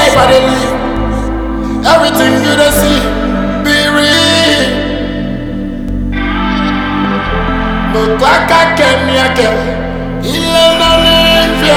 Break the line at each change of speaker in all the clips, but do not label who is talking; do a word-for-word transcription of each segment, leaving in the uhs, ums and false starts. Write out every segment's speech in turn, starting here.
life I dey live. Everything you dey see, be real. Mo kwaka kemi ake, ile no nifia.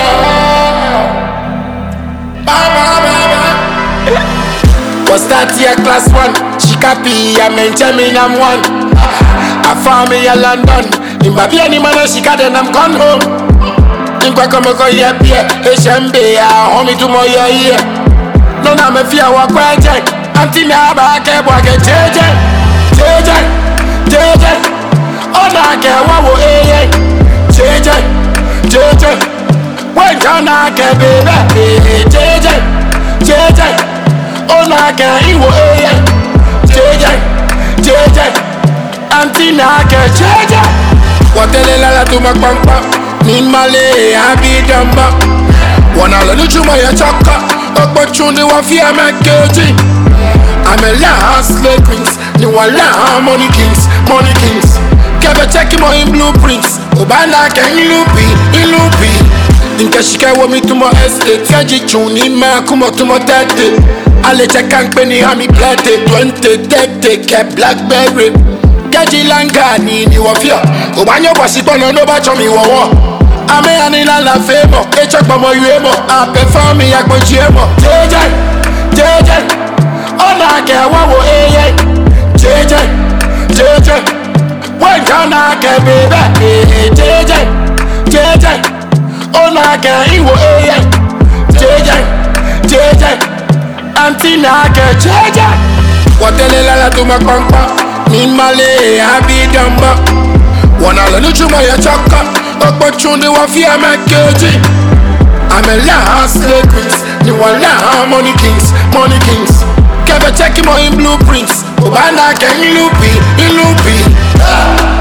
Baba baba. Was that year class one? Shikapi, I maintain me I'm one. I found me in London. In Babiani man, she got and I'm gone home. In Kwakomoko, yeah, yeah, H M B, I hold me to my year. No, I'm a fear, walk right, Auntie Naba, I can't walk it, J J, J J, J J. Oh, I can't walk it, J J, J J. When John, I can't be baby, J J, J J. Oh, I can't eat it, J J, J J. Auntie Naka, J J. What the hell are you doing? Nin male, I be dumba. Wanna learn to my chaka. Opportunity wa fear my keji. I'm a last slave queens. Ni wala money kings, money kings. Kebe check him in blueprints. Obana can lupi, ilupi. Inka shika wa mi to my estate. Kaji chuni ma kumo to my tete. Ale check and penny hami plate. Twenty thirty ke blackberry. Kaji langa ni ni wa fear. Obanyo basipono no ba chomi wa wa. Ame anila la femo, echa kwa mo yuemo. I perform me yak mo chiemo. J J, J J. Ona ke wawo eye. J J, J J. When jana ke bebe. J J, J J. Ona ke iwo eye. J J, J J. Auntie na ke J J. Watele la la tuma kwampa. Nin male habi damba. Wanna learn to my chaka. Opportunity wa fear my keji. I'm a last slave queens. Ni wala money kings, money kings. Kebe check him in blueprints. Obana can ilupi, ilupi.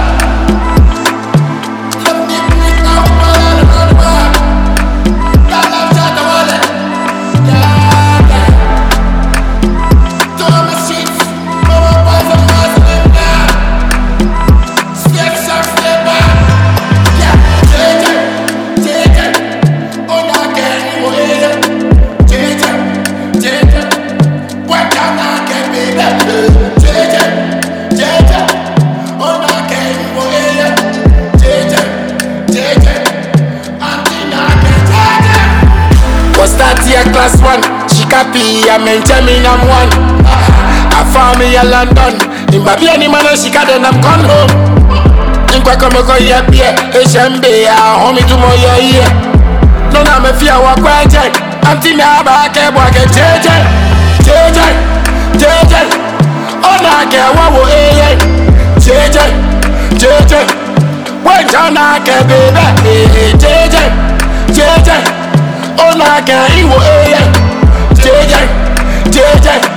Class one, Shikapi, I maintain me I'm one. I found me in London. In Babiani man, she got and I'm gone home. In Kwakomoko, yeah, yeah, H M B, I hold me to my year. No, I'm a fear, walk right, Auntie Naba, I can't walk it, J J, J J, J J. Oh, I can't walk it, J J, J J. When John, I can't be baby, J J, J J. Oh, I can't eat what J J, J J.